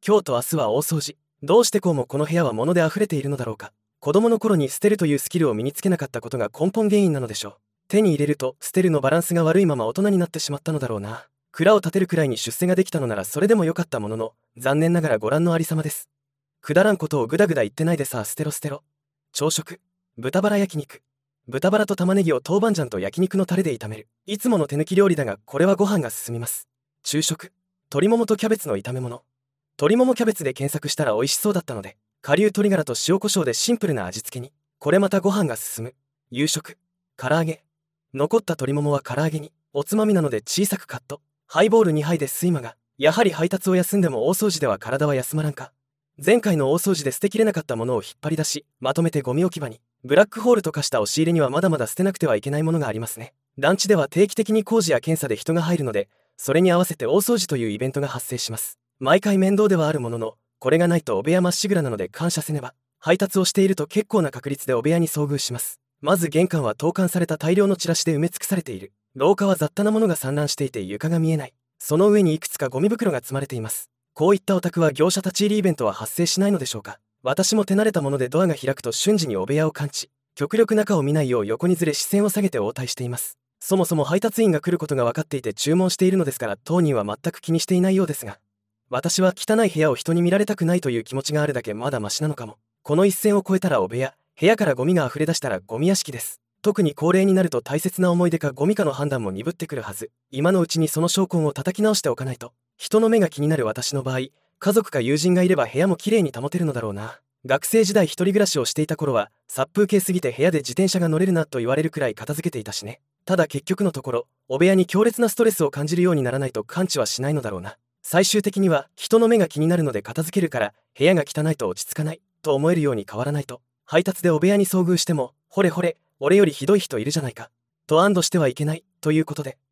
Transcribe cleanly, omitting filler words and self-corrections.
今日と明日は大掃除。どうしてこうもこの部屋は物で溢れているのだろうか。子供の頃に捨てるというスキルを身につけなかったことが根本原因なのでしょう。手に入れると捨てるのバランスが悪いまま大人になってしまったのだろうな。蔵を建てるくらいに出世ができたのならそれでもよかったものの、残念ながらご覧のありさまです。くだらんことをぐだぐだ言ってないでさあ、捨てろ捨てろ。朝食、豚バラ焼肉。豚バラと玉ねぎを豆板醤と焼肉のタレで炒める。いつもの手抜き料理だが、これはご飯が進みます。昼食、鶏ももとキャベツの炒め物。鶏ももキャベツで検索したら美味しそうだったので、顆粒鶏ガラと塩コショウでシンプルな味付けに。これまたご飯が進む。夕食、唐揚げ。残った鶏ももは唐揚げに、おつまみなので小さくカット。ハイボール2杯で睡魔が。やはり配達を休んでも大掃除では体は休まらんか。前回の大掃除で捨てきれなかったものを引っ張り出し、まとめてゴミ置き場に。ブラックホールと化した押し入れにはまだまだ捨てなくてはいけないものがありますね。団地では定期的に工事や検査で人が入るので、それに合わせて大掃除というイベントが発生します。毎回面倒ではあるものの、これがないとお部屋まっしぐらなので感謝せねば。配達をしていると結構な確率でお部屋に遭遇します。まず玄関は投函された大量のチラシで埋め尽くされている。廊下は雑多なものが散乱していて床が見えない。その上にいくつかゴミ袋が積まれています。こういったお宅は業者立ち入りイベントは発生しないのでしょうか。私も手慣れたものでドアが開くと瞬時にお部屋を感知。極力中を見ないよう横にずれ視線を下げて応対しています。そもそも配達員が来ることが分かっていて注文しているのですから当人は全く気にしていないようですが、私は汚い部屋を人に見られたくないという気持ちがあるだけまだマシなのかも。この一線を越えたらお部屋からゴミが溢れ出したらゴミ屋敷です。特に高齢になると大切な思い出かゴミかの判断も鈍ってくるはず。今のうちにその証拠を叩き直しておかないと。人の目が気になる私の場合、家族か友人がいれば部屋もきれいに保てるのだろうな。学生時代一人暮らしをしていた頃は殺風景すぎて部屋で自転車が乗れるなと言われるくらい片付けていたしね。ただ結局のところお部屋に強烈なストレスを感じるようにならないと完治はしないのだろうな。最終的には人の目が気になるので片付けるから部屋が汚いと落ち着かないと思えるように変わらないと。配達でお部屋に遭遇してもほれほれ俺よりひどい人いるじゃないかと安堵してはいけないということで。